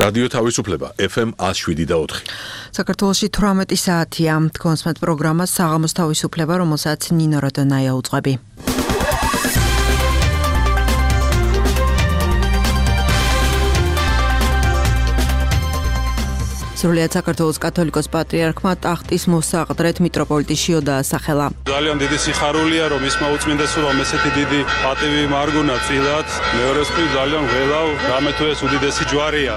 რადიო თავისუფლება FM 107.4. საქართველოში 18 საათია. კონსმეთ პროგრამა საღამოს თავისუფლება, რომელსაც ნინო როდონაია უძღვები. სრულიად საქართველოს კათოლიკოს პატრიარქმა ტახტის მოსაყდრეთ მიტროპოლიტი შიო დაასახელა. ძალიან დიდი სიხარულია, რომ ისმა უწმინდესობამ ესეთი დიდი პატივი მარგუნა წილად. მეორეს მხრივ ძალიან ღელავ, რამე თუ ეს უდიდესი ჯვარია.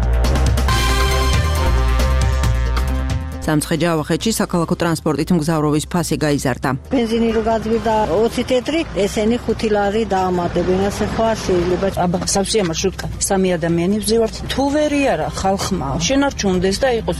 სამცხე-ჯავახეთში საქალაქო ტრანსპორტით მგზავრობის ფასი გაიზარდა. ბენზინი რო გაძვირდა 20 თეთრი, ესენი 5 ლარი დაამატებენ, ასე ხო შეიძლება. აბა, სავსეა მარშრუტკა. 3 ადამიანი ვზივართ. თუ ვერი არა, ხალხმა შენარჩუნდეს და იყოს.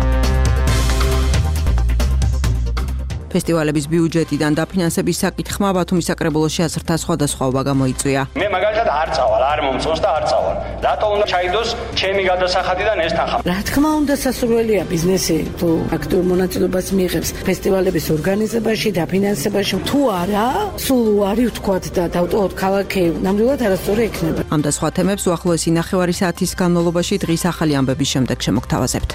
ფესტივალების ბიუჯეტიდან დაფინანსების საკითხმა ბათუმის საკრებულოში ასრთა სხვადასხვაობა გამოიწვია. მე მაგალითად არ წავალ, არ მომწონს და არ წავალ. რატო უნდა ჩაიდოს ჩემი გადასახადიდან ეს თანხა? რა თქმა უნდა, სასურველია ბიზნესი თუ აქტიურ მონაწილეობას მიიღებს ფესტივალების ორგანიზებაში, დაფინანსებაში. თუ არა, სულ უარი ვთქვათ და დავტოვოთ ქალაქი, ნამდვილად არასწორი იქნება. ამ და სხვა თემებს უახლოესი ნახევარი საათის განმავლობაში დღის ახალი ამბების შემდეგ შემოგთავაზებთ.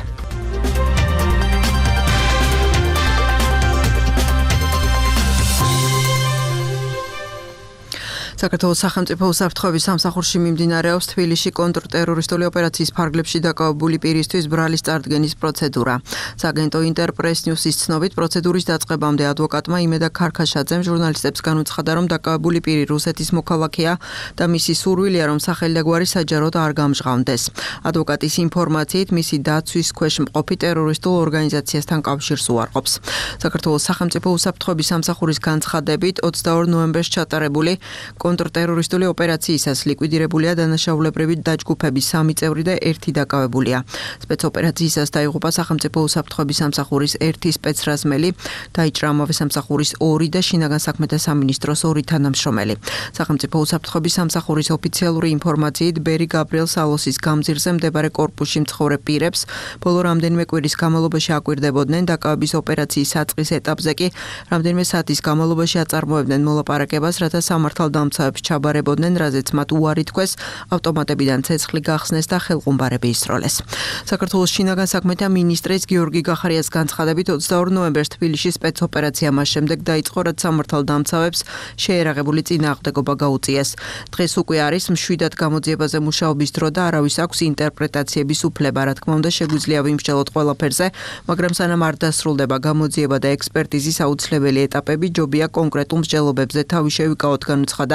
საქართველოს სახელმწიფო უსაფრთხოების სამსახურში მიმდინარეობს თბილისში კონტრტერორისტული ოპერაციის ფარგლებში დაკავებული პირისთვის ბრალის წარდგენის პროცედურა. სააგენტო ინტერპრეს ნიუსის ცნობით პროცედურის დაწყებამდე ადვოკატმა იმედა ქარქაშაძემ ჟურნალისტებს განუცხადა, რომ დაკავებული პირი რუსეთის მოქალაქეა და მისი სურვილია, რომ სახელი და გვარი საჯაროდ არ გამჟღავნდეს. ადვოკატის ინფორმაციით მისი დაცვის ქვეშ მყოფი ტერორისტულ ორგანიზაციასთან კავშირს უარყოფს. საქართველოს სახელმწიფო უსაფრთხოების სამსახურის განცხადებით 22 ნოემბერს ჩატარებული კონტრტერორისტული ოპერაციისას ლიკვიდირებულია დანაშაულებრივი დაჯგუფების 3 წევრი და 1 დაკავებულია. სპეცოპერაციისას დაიღუპა სახელმწიფო უსაფრთხოების სამსახურის 1 სპეცრაზმელი, დაიჭრა ამავე სამსახურის 2 და შინაგან საქმეთა სამინისტროს 2 თანამშრომელი. სახელმწიფო უსაფრთხოების სამსახურის ოფიციალური ინფორმაციით ბერი გაბრიელ სალოსის გამზირზე მდებარე კორპუსში მცხოვრე პირებს ბოლო რამდენიმე კვირის განმავლობაში აკვირდებოდნენ დაკავების ოპერაციის საწყის ეტაპზე კი რამდენიმე საათის განმავლობაში აწარმოებდნენ მოლაპარაკებას, რათა სამართალდამცავებს ჩაბარებოდნენ, რაზეც მათ უარი თქვეს, ავტომატებიდან ცეცხლი გახსნეს და ხელყუმბარები ისროლეს. საქართველოს შინაგან საქმეთა მინისტრის გიორგი გახარიას განცხადებით 22 ნოემბერს თბილისში სპეცოპერაცია მას შემდეგ დაიწყო, რაც სამართალდამცავებს შეერაღებული წინააღმდეგობა გაუწიეს. დღეს უკვე არის მშვიდად გამოძიებაზე მუშაობის დრო და არავის აქვს ინტერპრეტაციების უფლება, რა თქმა უნდა შეგვიძლია ვიმსჯელოთ ყველაფერზე, მაგრამ სანამ არ დასრულდება გამოძიება და ექსპერტიზის აუცილებელი ეტაპები, ჯობია კონკრეტულ მსჯელობებზე თავი შევიკავოთ, განუცხადა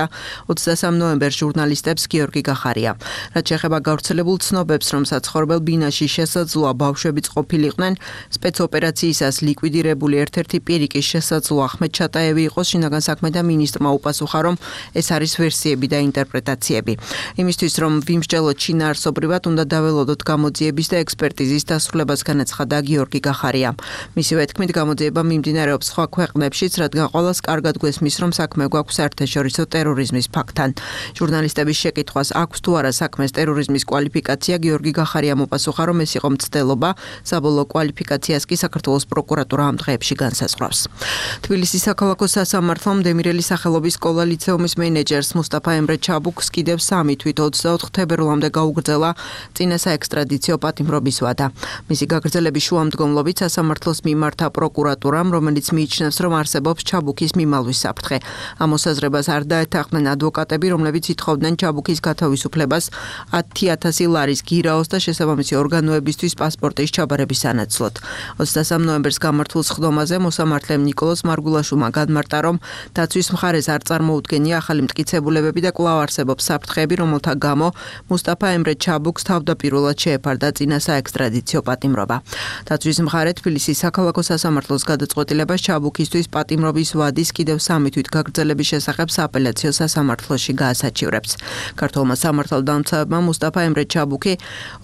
23 ნოემბერს ჟურნალისტებს გიორგი გახარია. რაც შეეხება გავრცელებულ ცნობებს, რომ საცხოვრებელ ბინაში შესაძლოა ბავშვებიც ყოფილიყვნენ, სპეცოპერაციისას ლიკვიდირებული ერთ-ერთი პირი კი შესაძლოა ახმედ ჩატაევი იყოს, შინაგან საქმეთა მინისტრმა უპასუხა, რომ ეს არის ვერსიები და ინტერპრეტაციები. იმისთვის, რომ ვიმსჯელოთ შინაარსობრივად, უნდა დაველოდოთ გამოძიების და ექსპერტიზის დასრულებას, განაცხადა გიორგი გახარია. მისივე თქმით, გამოძიება მიმდინარეობს სხვა ქვეყნებშიც, რადგან ყველას კარგად გვესმის, რომ საქმე გვაქვს საერთაშორისო ტერორიზმის ფაქტთან. ჟურნალისტების შეკითხვას აქვს თუ არა საქმეს ტერორიზმის კვალიფიკაცია, გიორგი გახარიამ უპასუხა, რომ ეს იყო მცდელობა, საბოლოო კვალიფიკაციას კი საქართველოს პროკურატურა ამ დღეებში განსაზღვრავს. თბილისის საქალაქო სასამართლომ დემირელის სახელობის სკოლა-ლიცეუმის მენეჯერს მუსტაფა ემრე ჩაბუქს კიდევ 3 თვით 24 თებერვლამდე გაუგრძელა წინა საექსტრადიციო პატიმრობის ვადა. მისი გაგრძელების შუამდგომლობით სასამართლოს მიმართა პროკურატურამ, რომელიც მიიჩნევს, რომ არსებობს ჩაბუქის მიმალვის საფრთხე. ამ მოსაზრებას არ დაეთანხმნენ ადვოკატები, რომლებიც ითხოვდნენ ჩაბუქის გათავისუფლებას 10,000 ლარის გირაოს და შესაბამისი ორგანოებისთვის პასპორტის ჩაბარების სანაცვლოდ. 23 ნოემბერს გამართულ სხდომაზე მოსამართლემ ნიკოლოზ მარგულაშვილმა განმარტა, რომ დაცვის მხარეს არ წარმოუდგენია ახალი მტკიცებულებები და კვლავ არსებობს საფრთხეები, რომელთა გამო მუსტაფა ემრე ჩაბუქს თავდაპირველად შეეფარდა წინა საექსტრადიციო პატიმრობა. დაცვის მხარე თბილისის საქალაქო სასამართლოს გადაწყვეტილებას ჩაბუქისთვის პატიმრობის ვადის კიდევ 3 თვით გაგრძელების შესახებ სააპელაციო სასამართლოში გაასაჩივრებს. ქართულმა სამართალდამცავებმა მუსტაფა ემრე ჩაბუქი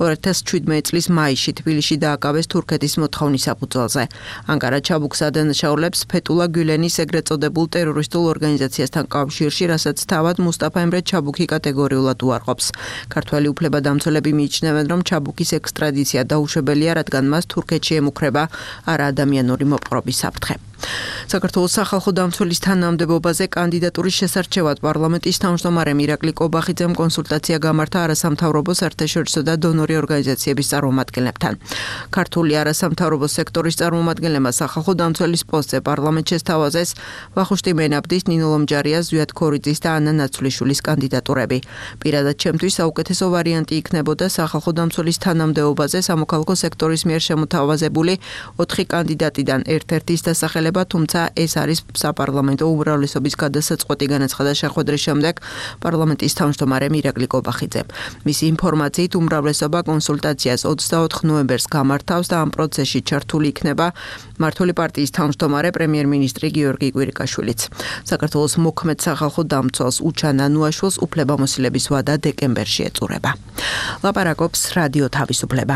2017 წლის მაისში თბილისში დააკავეს თურქეთის მოთხოვნის საფუძველზე. ანკარა ჩაბუქს ადანაშაულებს ფეტულა გულენის ეგრეთ წოდებულ ტერორისტულ ორგანიზაციასთან კავშირში, რასაც თავად მუსტაფა ემრე ჩაბუქი კატეგორიულად უარყოფს. ქართველი უფლებადამცველები მიიჩნევენ, რომ ჩაბუქის ექსტრადიცია დაუშვებელია, რადგან მას თურქეთში ემუქრება არაადამიანური მოპყრობის საფრთხე. საქართველოს სახალხო დამცველის თანამდებობაზე კანდიდატურის შესარჩევად პარლამენტის თავმჯდომარემ ირაკლი კობახიძემ კონსულტაცია გამართა არასამთავრობო საერთაშორისო და დონორი ორგანიზაციების წარმომადგენლებთან. ქართული არასამთავრობო სექტორის წარმომადგენლებმა სახალხო დამცველის პოსტზე პარლამენტში სთავაზეს ვახუშტი მენაბდის, ნინო ლომჯარიას, ზვიად ქორიძის და ანა ნაცვლიშვილის კანდიდატურები. პირადად ჩემთვის საუკეთესო ვარიანტი იქნებოდა სახალხო დამცველის თანამდებობაზე სამოქალაქო სექტორის მიერ შემოთავაზებული 4 კანდიდატიდან ერთ-ერთის დასახელება, თუმცა ეს არის საპარლამენტო უმრავლესობის გადასაწყვეტი, განაცხადა შეხვედრის შემდეგ პარლამენტის თავმჯდომარემ ირაკლი კობახიძემ. მისი ინფორმაციით უმრავლესობა კონსულტაციას 24 ნოემბერს გამართავს და ამ პროცესში ჩართული იქნება მართული პარტიის თავმჯდომარე პრემიერ-მინისტრი გიორგი კვირიკაშვილიც. საქართველოს მოქმედ სახალხო დამცველს უჩა ნანუაშვილს უფლებამოსილების ვადა დეკემბერში ეწურება. ლაპარაკობს რადიო თავისუფლება.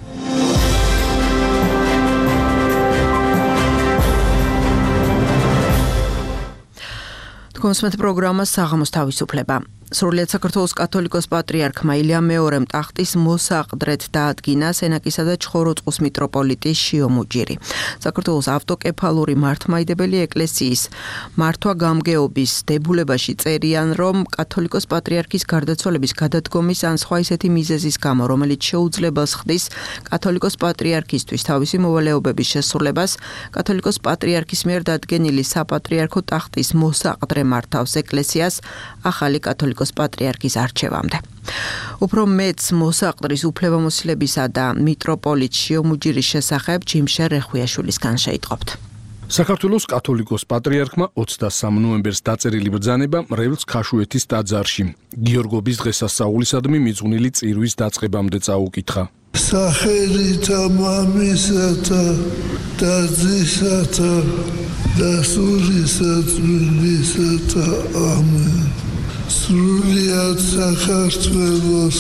კონსმეთ პროგრამა საღამოს თავისუფლება. სრულიად საქართველოს კათოლიკოს პატრიარქმა ილია მეორემ ტახტის მოსაყდრედ დაადგინა სენაკისა და ჩხოროწყუს მიტროპოლიტის შიო მუჯირი. საქართველოს ავტოკეფალური მართლმადიდებელი ეკლესიის მართვა-გამგეობის დებულებაში წერიან, რომ კათოლიკოს პატრიარქის გარდაცვალების გადადგომის ან სხვა ისეთი მიზეზის გამო, რომელიც შეუძლებელს ხდის კათოლიკოს პატრიარქისთვის თავისი მოვალეობების შესრულებას, კათოლიკოს პატრიარქის მიერ დადგენილი საპატრიარქო ტახტის მოსაყდრე მართავს ეკლესიას ახალი კათოლიკოს პატრიარქის არჩევამდე. უფრო მეც მოსაყდრის უფლებამოსილებისა და მიტროპოლიტ შიო მუჯირის შესახებ ჯიმშე რეხვიაშვილისგან შეიტყობთ. საქართველოს კათოლიკოს პატრიარქმა 23 ნოემბერს დაწერილი ბრძანება მრევლს ქაშუეთის ტაძარში გიორგობის დღესასწაულისადმი მიძღვნილი წირვის დაწყებამდე წაუკითხა. სახელითა მამისათა და ძისათა და სულისა წმინდისათა ამენ. სრულიად საქართველოს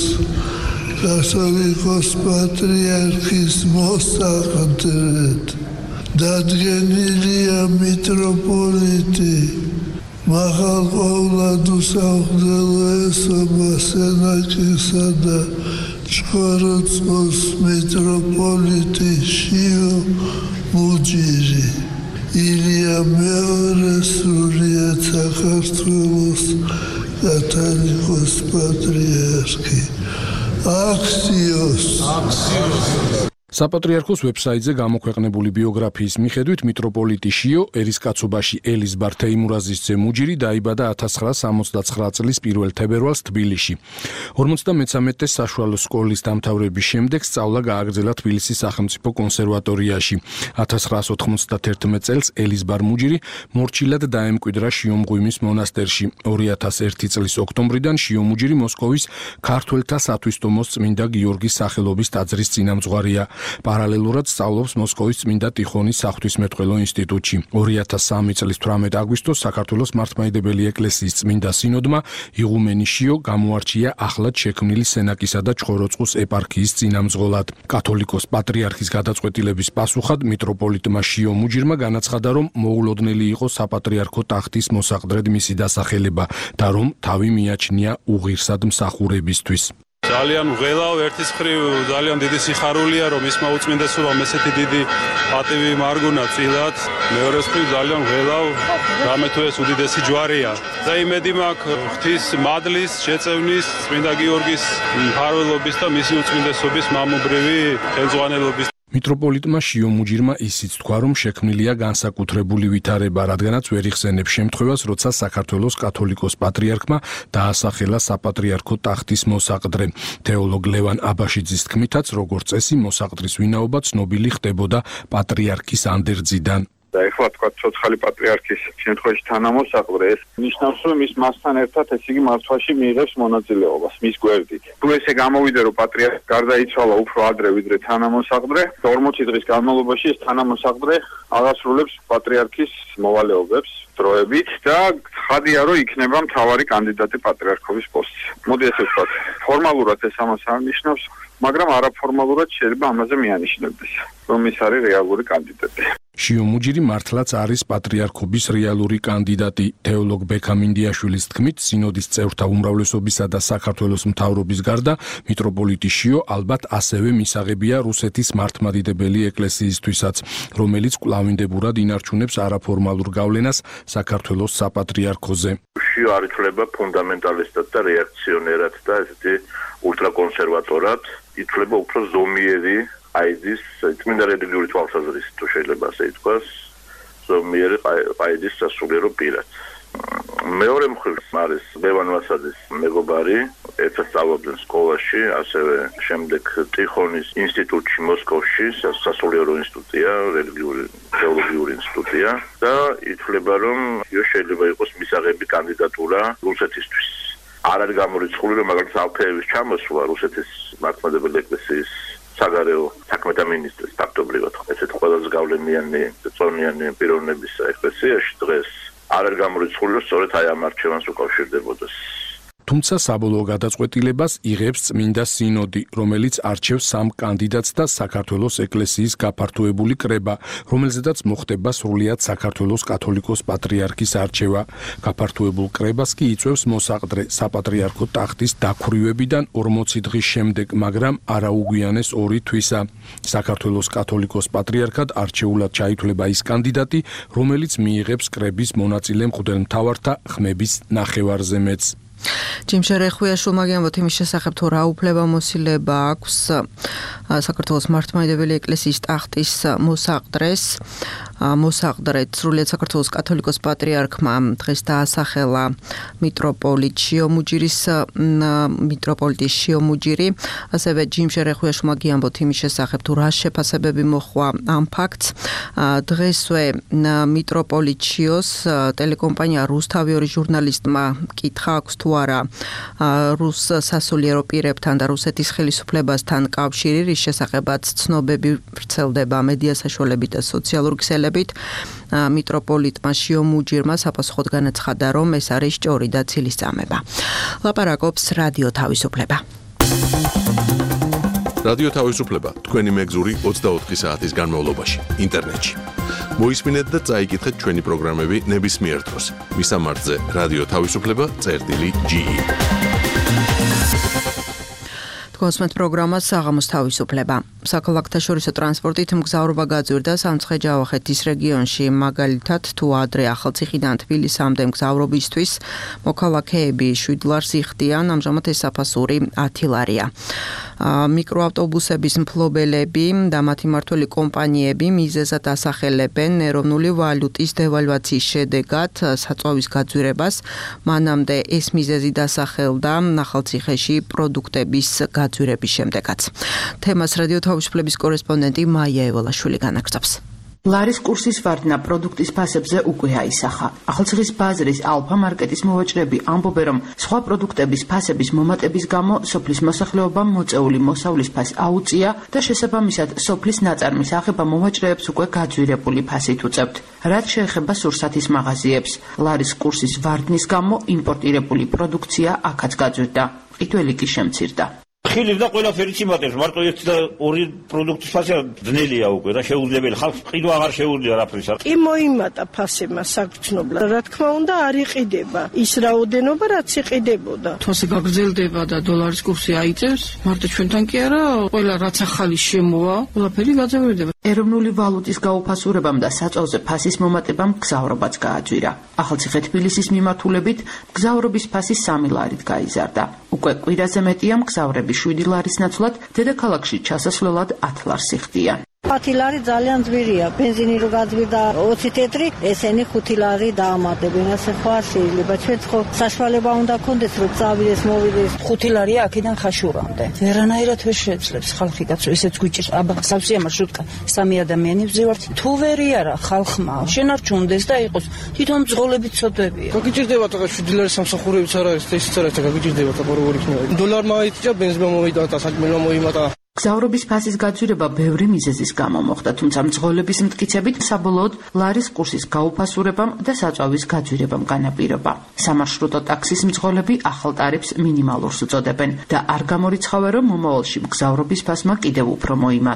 კათოლიკოს პატრიარქის მოსაყდრედ დადგენილია მიტროპოლიტი მაღალყოვლად უსაუხლელო ესობა სენაკისა და ჩხოროწყუს მიტროპოლიტი შიო მუჯირი. ილია მეორე სრულიად საქართველოს კათოლიკოს პატრიარქი. აქციოს. საპატრიარქოს ვებსაიტზე გამოქვეყნებული ბიოგრაფიის მიხედვით მიტროპოლიტი შიო ერისკაცობაში ელიზბარ თეიმურაზის ძე მუჯირი დაიბადა 1969 წლის 1 თებერვალს თბილისში. 53 საშუალო სკოლის დამთავრების შემდეგ სწავლა გააგრძელა თბილისის სახელმწიფო კონსერვატორიაში. 1991 წელს ელიზბარ მუჯირი მორჩილად დაემკვიდრა შიომღვიმის მონასტერში. 2001 წლის ოქტომბრიდან შიო მუჯირი მოსკოვის ქართველთა სათვისტომოს წმინდა გიორგის სახელობის ტაძრის წინამძღვარია. პარალელურად სწავლობს მოსკოვის წმინდა ტიხონის საღვთისმეტყველო ინსტიტუტში. 2003 წლის 18 აგვისტოს საქართველოს მართლმადიდებელი ეკლესიის წმინდა სინოდმა იღუმენი შიო გამოარჩია ახლად შექმნილი სენაკისა და ჩხოროწყუს ეპარქიის წინამძღოლად. კათოლიკოს პატრიარქის გადაწყვეტილების პასუხად მიტროპოლიტმა შიო მუჯირმა განაცხადა, რომ მოულოდნელი იყო საპატრიარქო ტახტის მოსაყდრედ მისი დასახელება და რომ თავი მიაჩნია უღირსად მსახურებისთვის. ძალიან ვღელავ, ერთის მხრივ ძალიან დიდი სიხარულია, რომ ისმა უწმინდესობამ ესეთი დიდი პატივი მარგუნა წილად. მეორეს მხრივ ძალიან ვღელავ, რამე თუ ეს უდიდესი ჯვარია. და იმედი მაქვს ღვთის მადლის, შეწევნის, წმინდა გიორგის მფარველობის და მისი უწმინდესობის მამობრივი ხელმძღვანელობის. მიტროპოლიტმა შიო მუჯირმა ისიც თქვა, რომ შექმნილია განსაკუთრებული ვითარება, რადგანაც ვერ იხსენებს შემთხვევას, როცა საქართველოს კათოლიკოს პატრიარქმა დაასახელა საპატრიარქო ტახტის მოსაყდრე. თეოლოგ ლევან აბაშიძის თქმითაც, როგორც წესი, მოსაყდრის ვინაობა ცნობილი ხდებოდა პატრიარქის ანდერძიდან. და ეხლა თქვა ცოცხალი პატრიარქის შემთხვევაში თანამოსაყდრე ეს ნიშნავს, რომ ის მასთან ერთად ესე იგი მართვაში მიიღებს მონაწილეობას მის გვერდით. თუ ესე გამოვიდა, რომ პატრიარქი გარდაიცვალა უფრო ადრე ვიდრე თანამოსაყდრე, 40 დღის განმავლობაში ეს თანამოსაყდრე აღასრულებს პატრიარქის მოვალეობებს დროებით და ხადია, რომ იქნება მთავარი კანდიდატი პატრიარქობის პოსტზე. მოდი ესე ვთქვათ, ფორმალურად ეს ამას არ ნიშნავს, მაგრამ არაფორმალურად შეიძლება ამაზე მიანიშნებდეს, რომ ის არის რეალური კანდიდატი. შიო მუჯირი მართლაც არის პატრიარქობის რეალური კანდიდატი. თეოლოგ ბექა მინდიაშვილის თქმით, სინოდის წევრთა უმრავლესობისა და საქართველოს მთავრობის გარდა მიტროპოლიტი შიო ალბათ ასევე მისაღებია რუსეთის მართლმადიდებელი ეკლესიისთვისაც, რომელიც კვლავინდებურად ინარჩუნებს არაფორმალურ გავლენას საქართველოს საპატრიარქოზე. შიო არ ითვლება ფუნდამენტალისტად და რეაქციონერად და ესეთი ულტრაკონსერვატორად, ითვლება უფრო ზომიერი აიდის წმინდა რელიგიური თვალსაზრისით თუ შეიძლება ასე ითქვას, ზომიერი აიდის სასულიერო პირად. მეორე მხრივ არის ლევან ვასაძის მეგობარი, ერთად სწავლობდნენ სკოლაში, ასევე შემდეგ ტიხონის ინსტიტუტში მოსკოვში, სასულიერო ინსტიტუტია, რელიგიური თეოლოგიური ინსტიტუტია და ითვლება, რომ შეიძლება იყოს მისაღები კანდიდატურა რუსეთისთვის. არ არის გამორიცხული, რომ მაგალითად ალფეევის ჩამოსვლა რუსეთის მართლმადიდებელი ეკლესიის საგარეო საქმეთა მინისტრის ფაქტობრივად ესეთ ყველაზე გავლენიანი წონიანი პიროვნების ეკლესიაში დღეს არ არის გამორიცხული, რომ სწორედ აი ამ არჩევანს უკავშირდებოდეს. თუმცა საბოლოო გადაწყვეტილებას იღებს წმინდა სინოდი, რომელიც არჩევს 3 კანდიდატს და საქართველოს ეკლესიის გაფართოებული კრება, რომელზედაც მოხდება სრულიად საქართველოს კათოლიკოს პატრიარქის არჩევა. გაფართოებულ კრებას კი იწვევს მოსაყდრე საპატრიარქო ტახტის დაქვრივებიდან 40 დღის შემდეგ, მაგრამ არა უგვიანეს 2 თვისა. საქართველოს კათოლიკოს პატრიარქად არჩეულად ჩაითვლება ის კანდიდატი, რომელიც მიიღებს კრების მონაწილე მღვდელმთავართა ხმების ნახევარზე მეც. ჯიმშე რეხვიაშვილმა გიამბოთ იმის შესახებ, თუ რა უფლებამოსილება აქვს საქართველოს მართლმადიდებელი ეკლესიის ტახტის მოსაყდრეთ სრულიად საქართველოს კათოლიკოს პატრიარქმა დღეს დაასახელა მიტროპოლიტი შიო მუჯირი, ასევე ჯიმშე რეხვიაშვილმა გიამბოთ იმის შესახებ, თუ რა შეფასებები მოჰყვა ამ ფაქტს. დღესვე მიტროპოლიტ შიოს ტელეკომპანია რუსთავი ჟურნალისტმა კითხა აქვს თუ არა რუს სასულიერო პირებთან და რუსეთის ხელისუფლებასთან კავშირი, რის შესახებაც ცნობები ვრცელდება მედია საშუალებით და სოციალურ ქსელებით. მიტროპოლიტმა შიო მუჯირმა საპასუხოდ განაცხადა, რომ ეს არის ჭორი და ცილის წამება. ლაპარაკობს რადიო თავისუფლება. რადიო თავისუფლება თქვენი მეგზური 24 საათის განმავლობაში ინტერნეტში. მოისმინეთ და წაიკითხეთ ჩვენი პროგრამები ნებისმიერ დროს. მისამართზე რადიო თავისუფლება.ge. კონსუმენტ პროგრამას საღამოს თავისუფლება. საქალაქთაშორისო ტრანსპორტით მგზავრობა გაძვირდა სამცხე-ჯავახეთის რეგიონში, მაგალითად თუ ადრე ახალციხიდან თბილისამდე მგზავრობისთვის მოქალაქეები 7 ლარს იხდიან, ამჟამად ეს საფასური 10 ლარია. მიკროავტობუსების მფლობელები და მათი მმართველი კომპანიები მიზეზად ასახელებენ ეროვნული ვალუტის დევალვაციის შედეგად საწვავის გაძვირებას, მანამდე ეს მიზეზი დასახელდა ახალციხეში პროდუქტების გაძვირების შემდეგაც. თემას რადიო თავისუფლების კორესპონდენტი მაია ევალაშვილი განაგრძობს. ლარის კურსის ვარდნა პროდუქტის ფასებზე უკვე აისახა. ახალციხის ბაზრის ალფა მარკეტის მოვაჭრეები ამბობენ, რომ სხვა პროდუქტების ფასების მომატების გამო სოფლის მოსახლეობამ მოწეული მოსავლის ფასი აუწია და შესაბამისად სოფლის ნაწარმის აღება მოვაჭრეებს უკვე გაძვირებული ფასით უწევთ. რაც შეეხება სურსათის მაღაზიებს, ლარის კურსის ვარდნის გამო იმპორტირებული პროდუქცია აქაც გაძვირდა. ყიდველი კი შემცირდა. ხილივ და ყველაფერი სიმატებს, მარტო ერთი და ორი პროდუქტის ფასი ძნელია უკვე და შეუძლებელი. ხალხს ყიდვა აღარ შეუძლია რაფრისა. კი მოიმატა ფასებმა საგრძნობლად. რა თქმა უნდა არ იყიდება ის რაოდენობა, რაც იყიდებოდა. თვასე გაგრძელდება და დოლარის კურსი აიწევს, მარტო ჩვენთან კი არა, ყველა რაც ახალი შემოვა, ყველაფერი გაძვირდება. ეროვნული ვალუტის გაუფასურებამ და საწვავზე ფასის მომატებამ მგზავრობაც გააძვირა. ახალციხე თბილისის მიმართულებით მგზავრობის ფასი 3 ლარით გაიზარდა. უკვე კვირაზე მეტია მგზავრები 7 ლარის ნაცვლად დედაქალაქში ჩასასვლელად 10 ლარს იხდიან. 10 ლარი ძალიან ძვირია. ბენზინი რო გაძვირდა 20 თეთრი, ესენი 5 ლარი დაამატებენ. ასე ხო არ შეიძლება. ჩვენც ხო საშუალება უნდა გქონდეს, რომ წავიდეს, მოვიდეს. 5 ლარია აქედან ხაშურამდე. ვერანაირად ვერ შეძლებს ხალხი კაცო, ესეც გვიჭირს. აბა სავსეა მარშრუტკა. 3 ადამიანი ვზივართ. თუ ვერი არა ხალხმა, შენარჩუნდეს და იყოს თვითონ მძღოლებით ცოდვებია. გაგიჭირდება თქო 7 ლარი სამსახურებიც არა ეს ისიც არა, გაგიჭირდება თქო როგორ იქნება. დოლარმა აიწია, ბენზინმა მოიტანა, საჭმელმა მოიმატა. მგზავრობის ფასის გაძვირება ბევრი მიზეზის გამო მოხდა, თუმცა მძღოლების მტკიცებით საბოლოოდ ლარის კურსის გაუფასურებამ და საწვავის გაძვირებამ განაპირობა. სამარშრუტო ტაქსის მძღოლები ახალ ტარიფს მინიმალურს უწოდებენ და არ გამორიცხავენ, რომ მომავალში მგზავრობის ფასმა კიდევ უფრო მოიმატოს.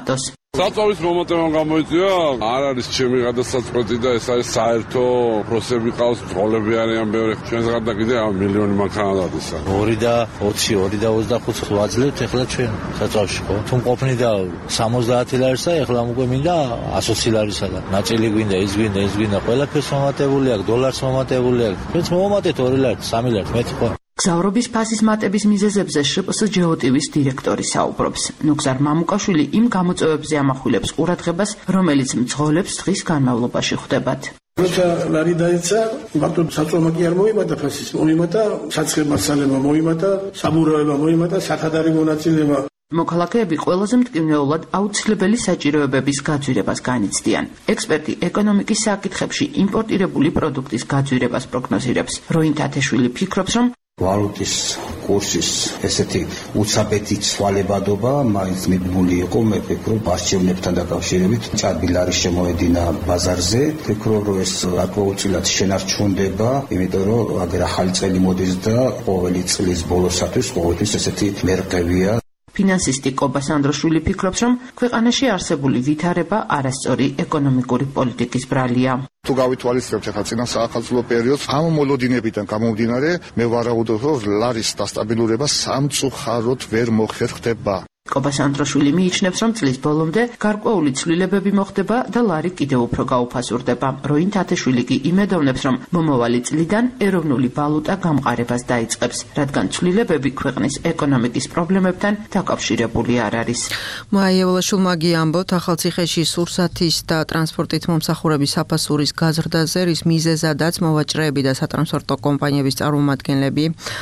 საწავის მომატებამ გამოიწვია, არ არის ჩემი გადასაწყვეტი და ეს არის საერთო პროცესები ყავს, ძღოლები არიან ბევრი. ჩვენს გარდა კიდე მილიონი მანქანა დადისა. 2 და 20, 2 და 25 ვაძლევთ ახლა ჩვენ საწავში ხო? თუ მყოფნი და 70 ლარისა, ახლა უკვე მინდა 120 ლარისა და ნაწილი გვინდა, ის გვინდა, ყველაფერს მომატებული აქვს, დოლარს მომატებული აქვს. ჩვენც მომატეთ 2 ლარი, 3 ლარი, მეტი ხო? გზავრობის ფასის მატების მიზეზებზე შპს ჯეოტივის დირექტორი საუბრობს. ნუგზარ მამუკაშვილი იმ გამოწვევებზე ამახვილებს ყურადღებას, რომელიც მძღოლებს დღის განმავლობაში ხვდებათ. როცა ლარი დაიცა, მარტო საწოლმა კი არ მოიმატა ფასის, მოიმატა საცხებ მასალებმა, მოიმატა საბურავება, მოიმატა საათადარი მონაწილეობა. მოქალაქეები ყველაზე მტკივნეულად აუცილებელი საჭიროებების გაძვირებას განიცდიან. ექსპერტი ეკონომიკის საკითხებში იმპორტირებული პროდუქტის გაძვირებას პროგნოზირებს. როინ თათეშვილი ფიქრობს, რომ ვალუტის კურსის ესეთი უცაბეთი ცვალებადობა მაინც მიბმული იყო, მე ვფიქრობ, არჩევნებთან დაკავშირებით ჭარბი ლარი შემოედინა ბაზარზე. ვფიქრობ, რომ ეს აკმაუწილად შენარჩუნდება, იმიტომ რომ აგერ ახალი წელი მოდის და ყოველი წლის ბოლოსათვის ყოველთვის ესეთი მერყევია. ფინანსისტი კობას ანდროშვილი ფიქრობს, რომ ქვეყანაში არსებული ვითარება არასწორი ეკონომიკური პოლიტიკის ბრალია. თუ გავითვალისწინებთ ახლა წინა საახალწლო პერიოდს, ამ მოლოდინებიდან გამომდინარე, მე ვარაუდობ, რომ ლარის დასტაბილურება სამწუხაროდ ვერ მოხერხდება. კობას ანდროშვილი მიიჩნევს, რომ წლის ბოლომდე გარკვეული ცვლილებები მოხდება და ლარი კიდევ უფრო გაუფასურდება. როინ თათეშვილი კი იმედოვნებს, რომ მომავალი წლიდან ეროვნული ვალუტა გამყარებას დაიწყებს, რადგან ცვლილებები ქვეყნის ეკონომიკის პრობლემებთან დაკავშირებული არ არის. მაიევლაშვილმა ამბობთ, ახალციხეში სურსათის და ტრანსპორტით მომსახურების საფასურის გაზრდაზე, რის მიზეზადაც მოვაჭრეები და სატრანსპორტო კომპანიების წარმომადგენლები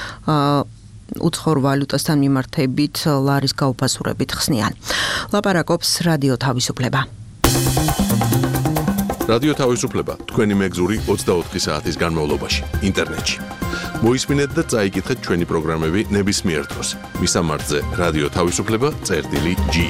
უცხოურ ვალუტასთან მიმართებით ლარის გაუფასურებით ხსნიან. ლაპარაკობს რადიო თავისუფლება. რადიო თავისუფლება თქვენი მეგზური 24 საათის განმავლობაში ინტერნეტში. მოისმინეთ და წაიკითხეთ ჩვენი პროგრამები ნებისმიერ დროს. მისამართზე რადიო თავისუფლება.ge.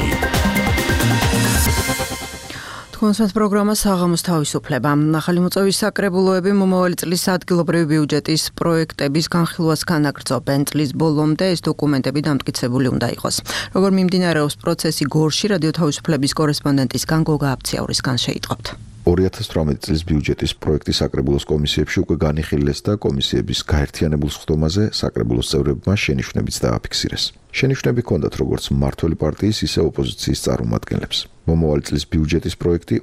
კონსერტ პროგრამა საღამოს თავისუფლება. ახალი მოწვევის საკრებულოები მომავალი წლის ადგილობრივი ბიუჯეტის პროექტების განხილვას განაგრძობენ. წლის ბოლომდე ეს დოკუმენტები დამტკიცებული უნდა იყოს. როგორ მიმდინარეობს პროცესი გორში, რადიო თავისუფლების კორესპონდენტისგან გოგა აფციაურისგან შეიტყობთ. 2018 წლის ბიუჯეტის პროექტის საკრებულოს კომისიებში უკვე განიხილეს და კომისიების გაერთიანებულ სხდომაზე საკრებულოს წევრებმა შენიშვნებიც დააფიქსირეს. შენიშვნები ჰქონდათ როგორც მმართველი პარტიის, ისე ოპოზიციის წარმომადგენლებს. მომავალი წლის ბიუჯეტის პროექტი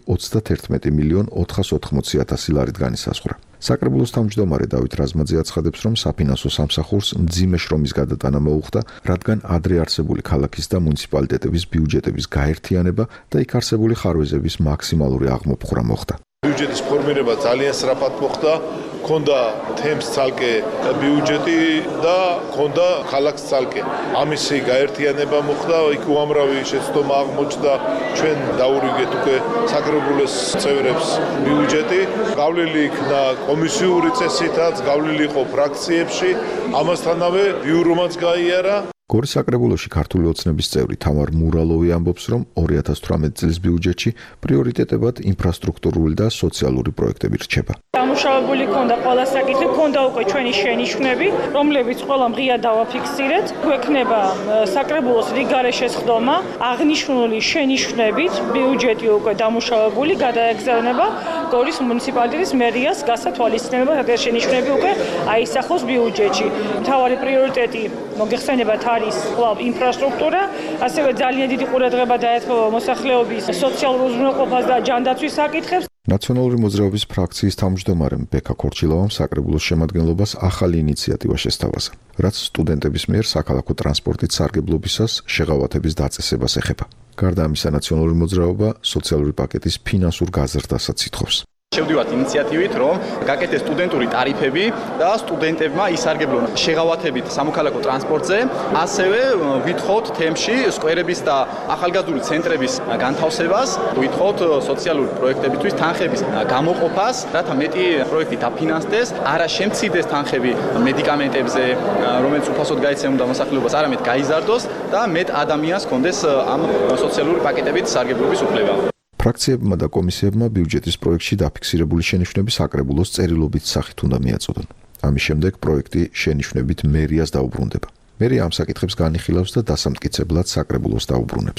31.480.000 ლარით განისაზღვრა. საკრებულოს თავმჯდომარე დავით რაზმაძე აცხადებს, რომ საფინანსო სამსახურს მძიმე შრომის გადატანა მოუხდა, რადგან ადრე არსებული ქალაქის და მუნიციპალიტეტების ბიუჯეტების გაერთიანება და იქ არსებული ხარვეზების მაქსიმალური აღმოფხვრა მოხდა. ბიუჯეტის ფორმირება ძალიან სწრაფად მოხდა, ქონდა თემს ცალკე ბიუჯეტი და ქონდა ქალაქს ცალკე. ამისი გაერთიანება მოხდა, იქ უამრავი შეცდომა აღმოჩნდა, ჩვენ დაურიგეთ უკვე საკრებულოს წევრებს ბიუჯეტი, გავლილი იქნა კომისიური წესითაც, გავლილი იყო ფრაქციებში, ამასთანავე ბიურომაც გაიარა. გორის საკრებულოში ქართული ოცნების წევრი თამარ მურალოვი ამბობს, რომ 2018 წლის ბიუჯეტში პრიორიტეტებად ინფრასტრუქტურული და სოციალური პროექტები რჩება. დამუშავებული ქონდა ყველა საკითხი, ქონდა უკვე ჩვენი შენიშვნები, რომლებიც ყველამ ღია დავაფიქსირეთ. გვექნება საკრებულოს რიგარე შესხდომა, აღნიშნული შენიშვნებით ბიუჯეტი უკვე დამუშავებული, გადაეგზავნება გორის მუნიციპალიტეტის მერიას გასათვალისწინებად, რადგან შენიშვნები უკვე აისახოს ბიუჯეტში. მთავარი პრიორიტეტი მოგეხსენებათ არის კვლავ ინფრასტრუქტურა, ასევე ძალიან დიდი ყურადღება დაეთმობა მოსახლეობის სოციალურ უზრუნველყოფას და ჯანდაცვის საკითხებს. ნაციონალური მოძრაობის ფრაქციის თავმჯდომარემ ბექა ქორჩილოვამ საკრებულოს შემადგენლობას ახალი ინიციატივა შესთავაზა, რაც სტუდენტების მიერ საქალაქო ტრანსპორტით სარგებლობისას შეღავათების დაწესებას ეხება. გარდა ამისა, ნაციონალური მოძრაობა სოციალური პაკეტის ფინანსურ გაზრდასაც ითხოვს. შევდივართ ინიციატივით, რომ გაკეთდეს სტუდენტური ტარიფები და სტუდენტებმა ისარგებლონ შეღავათებით სამოქალაქო ტრანსპორტზე, ასევე ვითხოვთ თემში სკვერების და ახალგაზრდული ცენტრების განთავსებას, ვითხოვთ სოციალური პროექტებისთვის თანხების გამოყოფას, რათა მეტი პროექტი დაფინანსდეს, არა შემცირდეს თანხები მედიკამენტებზე, რომელიც უფასოდ გაიცემოდა მოსახლეობას, არამედ გაიზარდოს და მეტ ადამიანს ჰქონდეს ამ სოციალური პაკეტებით სარგებლობის უფლება. ფრაქციებმა და კომისიებმა ბიუჯეტის პროექტში დაფიქსირებული შენიშვნები საკრებულოს წერილობით სახით უნდა მიაწოდონ. ამის შემდეგ პროექტი შენიშვნებით მერიას დაუბრუნდება. მერია ამ საკითხებს განიხილავს და დასამტკიცებლად საკრებულოს დაუბრუნებს.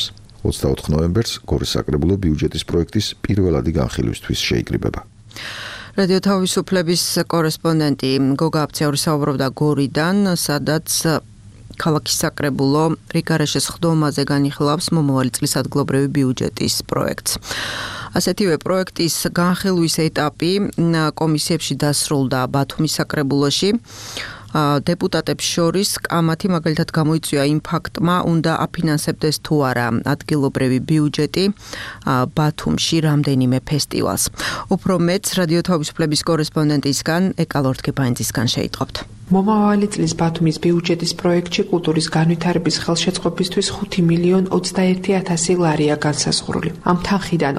24 ნოემბერს გორის საკრებულო ბიუჯეტის პროექტის პირველადი განხილვისთვის შეიკრიბება. რადიო თავისუფლების კორესპონდენტი გოგა აფციური საუბრობდა გორიდან, სადაც ქალაქის საკრებულო რიგარეშეს ხდომაზე განიხილავს მომავალი წლის ადგილობრივი ბიუჯეტის პროექტს. ასეთივე პროექტის განხილვის ეტაპი კომისიებში დასრულდა ბათუმის საკრებულოში. დეპუტატებს შორის კამათი მაგალითად გამოიწვია იმ ფაქტმა, უნდა აფინანსებდეს თუ არა ადგილობრივი ბიუჯეტი ბათუმში რამდენიმე ფესტივალს. უფრო მეც რადიო თავისუფლების კორესპონდენტისგან ეკალორთგებაინძისგან შეიტყობთ. მომავალი წლის ბათუმის ბიუჯეტის პროექტში კულტურის განვითარების ხელშეწყობისთვის 5,21,000 ლარია განსაზღვრული. ამ თანხიდან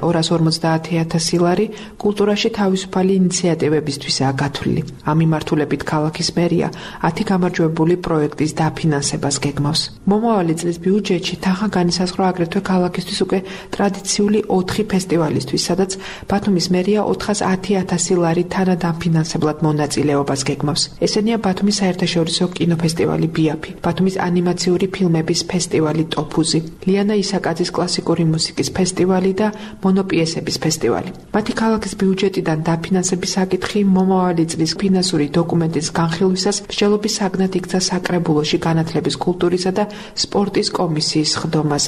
250,000 ლარი კულტურაში თავისუფალი ინიციატივებისთვისაა გათვლილი. ამ მიმართულებით ქალაქის მერია 10 გამარჯვებული პროექტის დაფინანსებას გეგმავს. მომავალი წლის ბიუჯეტში თანხა განისაზღვრა აგრეთვე ქალაქისთვის უკვე ტრადიციული 4 ფესტივალისთვის, სადაც ბათუმის მერია 410,000 ლარი თანადამფინანსებლად მონაწილეობას გეგმავს. ესენია ბათუმის საერთაშორისო კინოფესტივალი ბიაფი, ბათუმის ანიმაციური ფილმების ფესტივალი ტოფუზი, ლიანა ისაკაძის კლასიკური მუსიკის ფესტივალი და მონოპიესების ფესტივალი. მათი ქალაქის ბიუჯეტიდან დაფინანსების საკითხი მომავალი წლის ფინანსური დოკუმენტის განხილვისას მსჯელობის საგნად იქცა საკრებულოში განათლების, კულტურისა და სპორტის კომისიის ხდომაზე.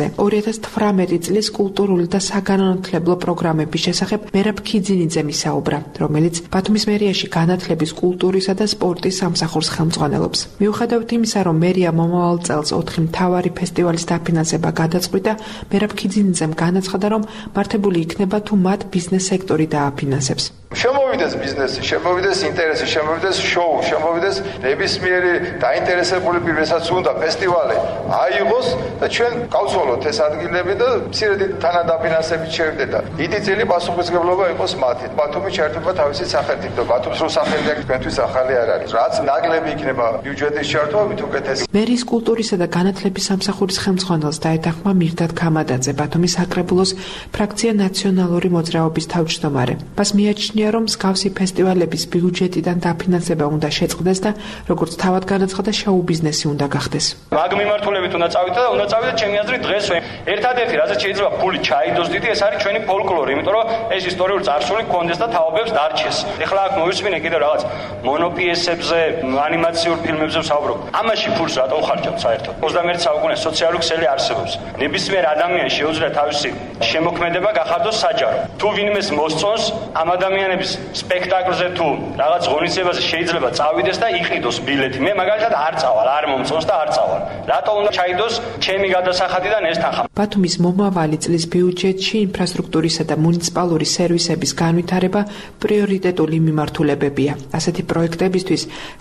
2018 წლის კულტურული და საგანმანათლებლო პროგრამების შესახებ მერაბ ქიძინიძემ ისაუბრა, რომელიც ბათუმის მერიაში განათლების, კულტურისა და სპორტის სამსახურს ხელმძღვანელობს. მიუხედავად იმისა, რომ მერია მომავალ წელს 4 მთავარი ფესტივალის დაფინანსება გადაწყვიტა, მერაბ ქიძინიძემ განაცხადა, რომ მართებული იქნება თუ მათ ბიზნეს სექტორი დააფინანსებს. შემოვიდეს ბიზნესი, შემოვიდეს ინტერესი, შემოვიდეს შოუ, შემოვიდეს ნებისმიერი დაინტერესებული პირებსაც უნდა ფესტივალი აიღოს და ჩვენ გავცვალოთ ეს ადგილები და მცირედი თანადაფინანსებით შევიდეთ და დიდი წილი პასუხისმგებლობა იყოს მათი. ბათუმი ჩართება თავისი სახელით და ბათუმს რო სახელი აქვს ჩვენთვის ახალი არ არის. რაც ნაკლები იქნება ბიუჯეტის ჩართვა, მით უკეთესი. მერის კულტურისა და განათლების სამსახურის ხელმძღვანელს დაეთანხმა მირდად ქამადაძე, ბათუმის საკრებულოს ფრაქცია ნაციონალური მოძრაობის თავმჯდომარე. მას მიაჩნია, რომ მსგავსი ფესტივალების ბიუჯეტიდან დაფინანსება უნდა შეწყდეს და როგორც თავად განაცხადა, შოუ ბიზნესი უნდა გახდეს. მაგ მიმართულებით უნდა წავიდეთ და უნდა წავიდეთ ჩემი აზრით დღესვე. ერთადერთი რაზეც შეიძლება ფული ჩაიდოს დიდი, ეს არის ჩვენი ფოლკლორი, იმიტომ რომ ეს ისტორიული წარსული გქონდეს და თაობებს დარჩეს. ეხლა აქ მოვისმინე კიდევ რაღაც მონოპიესებზე, ანიმაციურ ფილმებზე ვსაუბრობ. ამაში ფულს რატომ ხარჯავთ საერთოდ? 21 საუკუნეში სოციალური ქსელი არსებობს. ნებისმიერ ადამიანს შეუძლია თავისი შემოქმედება გახადოს საჯარო. თუ ვინმეს მოსწონს ამ ადამიანების სპექტაკლზე თუ რაღაც ღონისძიებაზე შეიძლება წავიდეს და იყიდოს ბილეთი. მე მაგალითად არ წავალ, არ მომწონს და არ წავალ. რატო უნდა ჩაიდოს ჩემი გადასახადიდან ეს თანხა? ბათუმის მომავალი წლის ბიუჯეტში ინფრასტრუქტურისა და მუნიციპალური სერვისების განვითარება პრიორიტეტული მიმართულებებია. ასეთი პროექტებისთვის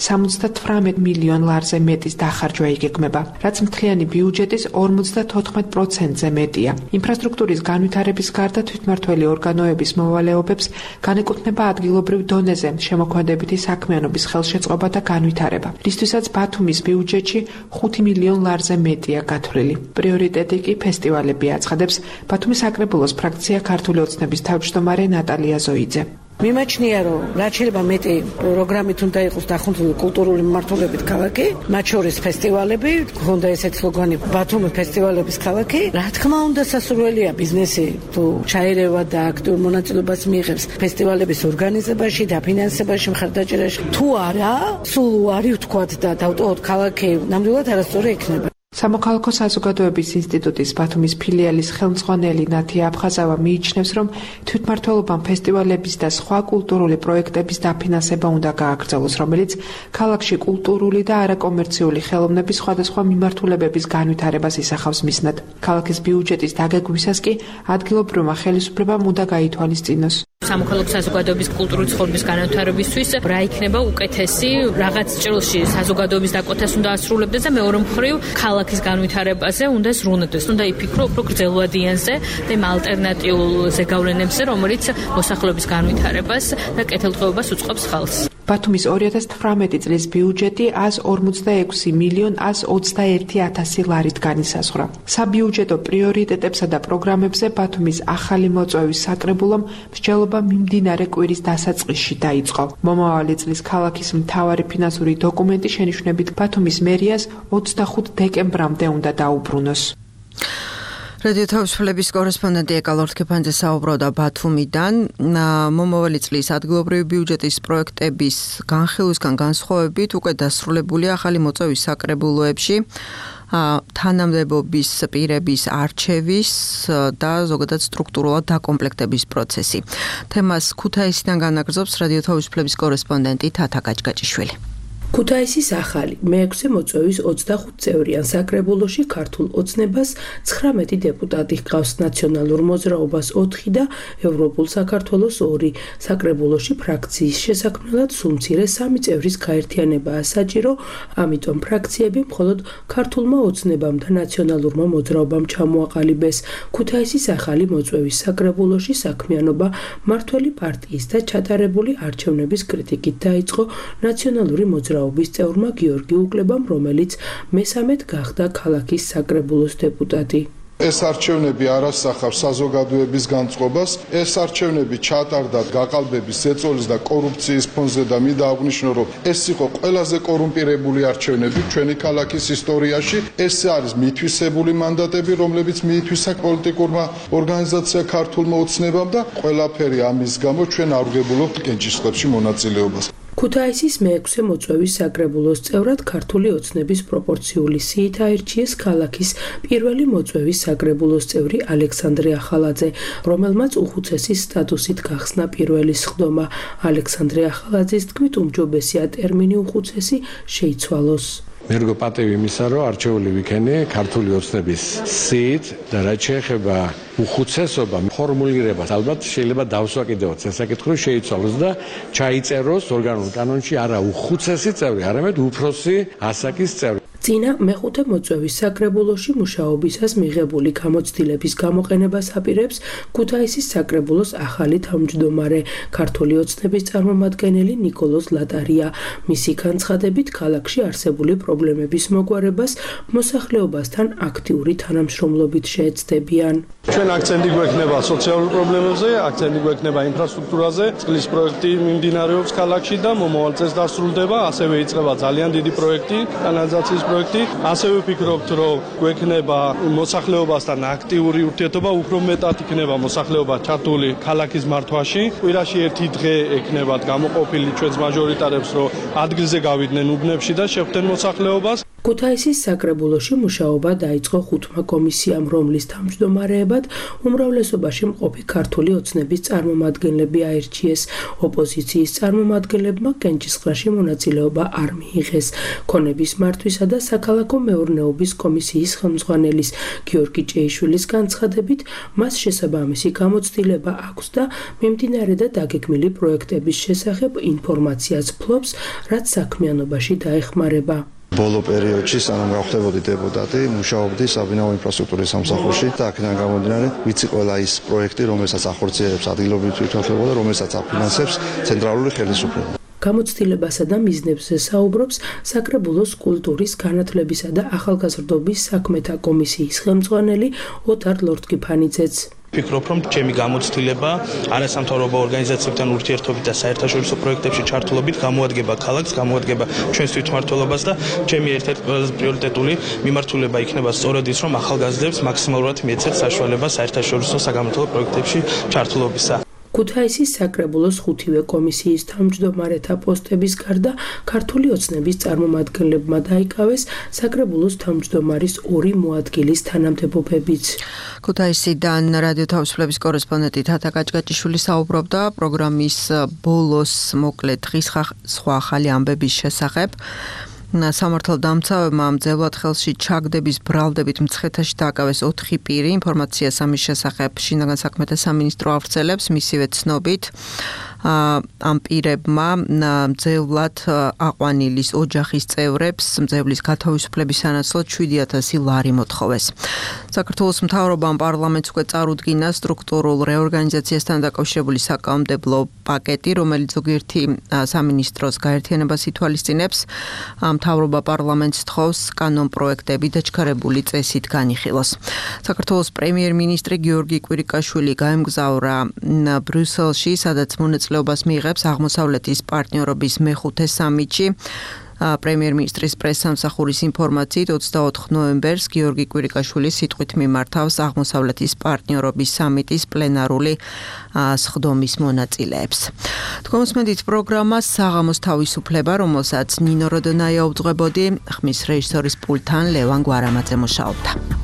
78 მილიონ ლარზე მეტის დახარჯვა იგეგმება, რაც მთლიანი ბიუჯეტის 54%-ზე მეტია. ინფრასტრუქტურის განვითარების გარდა თვითმმართველი ორგანოების მოვალეობებს განეკუთვნება ადგილობრივ დონეზე შემოქმედებითი საქმიანობის ხელშეწყობა და განვითარება, რისთვისაც ბათუმის ბიუჯეტში 5 მილიონ ლარზე მეტია გათვლილი. პრიორიტეტი კი ფესტივალები აცხადებს ბათუმის საკრებულოს ფრაქცია ქართული ოცნების თავმჯდომარე ნატალია ზოიძე. მიმაჩნია, რომ რაც შეიძლება მეტი პროგრამით უნდა იყოს დახუნტული კულტურული მიმართულებით ქალაქი, მათ შორის ფესტივალები, გქონდა ესეთი სლოგანი ბათუმი ფესტივალების ქალაქი. რა თქმა უნდა, სასურველია ბიზნესი თუ ჩაერევა და აქტიურ მონაწილეობას მიიღებს ფესტივალების ორგანიზებაში, დაფინანსებაში, მხარდაჭერაში. თუ არა, სულ უარი ვთქვათ და დავტოვოთ ქალაქი, ნამდვილად არასწორი იქნება. სამოქალაქო საზოგადოების ინსტიტუტის ბათუმის ფილიალის ხელმძღვანელი ნათია აფხაზავა მიიჩნევს, რომ თვითმმართველობამ ფესტივალების და სხვა კულტურული პროექტების დაფინანსება უნდა გააგრძელოს, რომელიც ქალაქში კულტურული და არაკომერციული ხელოვნების სხვადასხვა მიმართულებების განვითარებას ისახავს მიზნად. ქალაქის ბიუჯეტის დაგეგმვისას კი ადგილობრივმა ხელისუფლებამ უნდა გაითვალისწინოს. სამოქალაქო საზოგადოების კულტურული ცხოვრების განვითარებისთვის რა იქნება უკეთესი, რაღაც ჭრილში საზოგადოების დაკვეთას უნდა ასრულებდეს და მეორე მხრივ ქალაქის განვითარებაზე უნდა ზრუნდეს. უნდა იფიქრო უფრო გრძელვადიანზე და იმ ალტერნატიულ ზეგავლენებზე, რომელიც მოსახლეობის განვითარებას და კეთილდღეობას უწყობს ხალხს. ბათუმის 2018 წლის ბიუჯეტი 146 მილიონ 121,000 ლარით განისაზღვრა. საბიუჯეტო პრიორიტეტებსა და პროგრამებზე ბათუმის ახალი მოწვევის საკრებულომ მსჯელობა მიმდინარე კვირის დასაწყისში დაიწყო. მომავალი წლის ქალაქის მთავარი ფინანსური დოკუმენტი შენიშვნებით ბათუმის მერიას 25 დეკემბრამდე უნდა დაუბრუნოს. რადიო თავისუფლების კორესპონდენტი ეკალორთ კეფანძე საუბრობდა ბათუმიდან. მომავალი წლის ადგილობრივი ბიუჯეტის პროექტების განხილვისგან განსხვავებით უკვე დასრულებულია ახალი მოწვევის საკრებულოებში თანამდებობის პირების არჩევის და ზოგადად სტრუქტურულად დაკომპლექტების პროცესი. თემას ქუთაისიდან განაგრძობს რადიო თავისუფლების კორესპონდენტი თათა გაჭგაჭიშვილი. ქუთაისის ახალი მე-6 მოწვევის 25 წევრიან საკრებულოში ქართულ ოცნებას 19 დეპუტატი ჰყავს, ნაციონალურ მოძრაობას 4 და ევროპულ საქართველოს 2. საკრებულოში ფრაქციის შესაქმნელად სულ მცირე 3 წევრის გაერთიანებაა საჭირო, ამიტომ ფრაქციები მხოლოდ ქართულმა ოცნებამ და ნაციონალურმა მოძრაობამ ჩამოაყალიბეს. ქუთაისის ახალი მოწვევის საკრებულოში საქმიანობა მართველი პარტიის და ჩატარებული არჩევნების კრიტიკით დაიწყო ნაციონალური მოძრაობის წევრმა გიორგი უკლებამ, რომელიც მესამედ გახდა ქალაქის საკრებულოს დეპუტატი. ეს არჩევნები არ ასახავს საზოგადოების განწყობას, ეს არჩევნები ჩატარდა გაყალბების ზეწოლის და კორუფციის ფონზე და მინდა აღვნიშნო, რომ ეს იყო ყველაზე კორუმპირებული არჩევნები ჩვენი ქალაქის ისტორიაში. ეს არის მითვისებული მანდატები, რომლებიც მიითვისა პოლიტიკურმა ორგანიზაცია ქართულმა ოცნებამ და ყველაფერი ამის გამო ჩვენ არ ვღებულობთ კენჭისყრებში მონაწილეობას. ქუთაისის მე-6 მოწვევის საკრებულოს წევრად ქართული ოცნების პროპორციული სიით აირჩიეს ქალაქის პირველი მოწვევის საკრებულოს წევრი ალექსანდრე ახალაძე, რომელმაც უხუცესის სტატუსით გახსნა პირველი სხდომა. ალექსანდრე ახალაძის თქმით, უმჯობესია ტერმინი უხუცესი შეიცვალოს. მერგო პატივი იმისა, რომ არჩეული ვიქენი ქართული ოცნების სიით და რაც შეეხება უხუცესობა ფორმულირებას ალბათ შეიძლება დავსვაკიდეოთ სასაკითხო შეიცვალოს და ჩაიწეროს ორგანულ კანონში არა უხუცესი წევრი, არამედ უფროსი ასაკის წევრი. წინა მე-5 მოწვევის საკრებულოში მუშაობისას მიღებული გამოცდილების გამოყენებას აპირებს ქუთაისის საკრებულოს ახალი თავმჯდომარე, ქართული ოცნების წარმომადგენელი ნიკოლოზ ლატარია. მისი განცხადებით, ქალაქში არსებული პრობლემების მოგვარებას მოსახლეობასთან აქტიური თანამშრომლობით შეეცდებიან. ჩვენ აქცენტი გვექნება სოციალურ პრობლემებზე, აქცენტი გვექნება ინფრასტრუქტურაზე. წყლის პროექტი მიმდინარეობს ქალაქში და მომავალ წელს დასრულდება, ასევე იწყება ძალიან დიდი პროექტი, კანალიზაციის პროექტი. ასევე ვფიქრობთ, რომ გვექნება მოსახლეობასთან აქტიური ურთიერთობა, უფრო მეტად იქნება მოსახლეობა ჩართული ქალაქის მართვაში. კვირაში ერთი დღე ექნებათ გამოყოფილი ჩვენს მაჟორიტარებს, რომ ადგილზე გავიდნენ უბნებში და შეხვდნენ მოსახლეობას. ქუთაისის საკრებულოში მუშაობა დაიწყო 5 კომისიამ, რომლის თავმჯდომარეებად უმრავლესობაში მყოფი ქართული ოცნების წარმომადგენლები აირჩიეს. ოპოზიციის წარმომადგენლებმა კენჭისყრაში მონაწილეობა არ მიიღეს. ქონების მართვისა და საქალაქო მეურნეობის კომისიის ხელმძღვანელის გიორგი ჭეიშვილის განცხადებით, მას შესაბამისი გამოცდილება აქვს და მიმდინარე და დაგეგმილი პროექტების შესახებ ინფორმაციას ფლობს, რაც საქმიანობაში დაეხმარება. ბოლო პერიოდში, სანამ გავხდებოდი დეპუტატი, მუშაობდი საბინაო ინფრასტრუქტურის სამსახურში და აქედან გამომდინარე, ვიცი ყველა ის პროექტი, რომელსაც ახორციელებს ადგილობრივი თვითმმართველობა და რომელსაც აფინანსებს ცენტრალური ხელისუფლება. გამოცდილებასა და მიზნებზე საუბრობს საკრებულოს კულტურის, განათლებისა და ახალგაზრდობის საქმეთა კომისიის ხელმძღვანელი ოთარ ლორთქიფანიძეც. ვფიქრობ, რომ ჩემი გამოცდილება არასამთავრობო ორგანიზაციებთან ურთიერთობით და საერთაშორისო პროექტებში ჩართულობით გამოადგება ქალაქს, გამოადგება ჩვენს თვითმმართველობას და ჩემი ერთ-ერთი ყველაზე პრიორიტეტული მიმართულება იქნება სწორედ ის, რომ ახალგაზრდებს მაქსიმალურად მიეცეთ საშუალება საერთაშორისო საგამოწმო პროექტებში ჩართულობისა. ქუთაისის საკრებულოს 5 კომისიის თავმჯდომარეთა პოსტების გარდა ქართული ოცნების წარმომადგენლებმა დაიკავეს საკრებულოს თავმჯდომარის 2 მოადგილის თანამდებობებიც. ქუთაისიდან რადიო თავისუფლების კორესპონდენტი თათა გაჭგაჭიშვილი საუბრობდა პროგრამის ბოლოს მოკლედ დღის სხვა ახალი ამბების შესახებ. სამართალდამცავებმა მძევლად ხელში ჩაგდების ბრალდებით მცხეთაში დააკავეს 4 პირი. ინფორმაცია სამის შესახებ შინაგან საქმეთა სამინისტრო ავრცელებს. მისივე ცნობით ამ პირებმა მძევლად აყვანილის ოჯახის წევრებს მძევლის გათავისუფლების სანაცვლოდ 7,000 ლარი მოთხოვეს. საქართველოს მთავრობამ პარლამენტს უკვე წარუდგინა სტრუქტურულ რეორგანიზაციასთან დაკავშირებული საკანონმდებლო პაკეტი, რომელიც ზოგიერთი სამინისტროს გაერთიანებას ითვალისწინებს. მთავრობა პარლამენტს თხოვს კანონპროექტები დაჩქარებული წესით განიხილოს. საქართველოს პრემიერ-მინისტრი გიორგი კვირიკაშვილი გაემგზავრა ბრიუსელში, სადაც მონაწილეობას მიიღებს აღმოსავლეთის პარტნიორობის მე-5 სამიტში. პრემიერ-მინისტრის პრესსამსახურის ინფორმაციით 24 ნოემბერს გიორგი კვირიკაშვილი სიტყვით მიმართავს აღმოსავლეთის პარტნიორობის სამიტის პლენარული სხდომის მონაწილეებს. თქვენ მოსმენთ პროგრამას საღამოს თავისუფლება, რომელსაც ნინო როდონაია უძღვებოდი, ხმის რეჟისორის პულტთან ლევან გვარამაძე მუშაობდა.